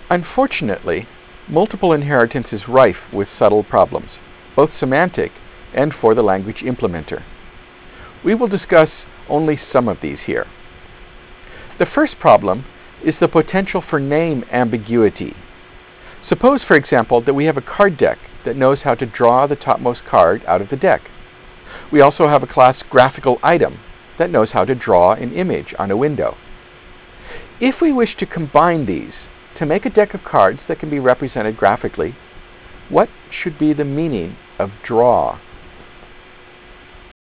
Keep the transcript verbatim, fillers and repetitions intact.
Unfortunately, multiple inheritance is rife with subtle problems, both semantic and for the language implementer. We will discuss only some of these here. The first problem is the potential for name ambiguity. Suppose, for example, that we have a card deck that knows how to draw the topmost card out of the deck. We also have a class graphical item that knows how to draw an image on a window. If we wish to combine these to make a deck of cards that can be represented graphically, what should be the meaning of draw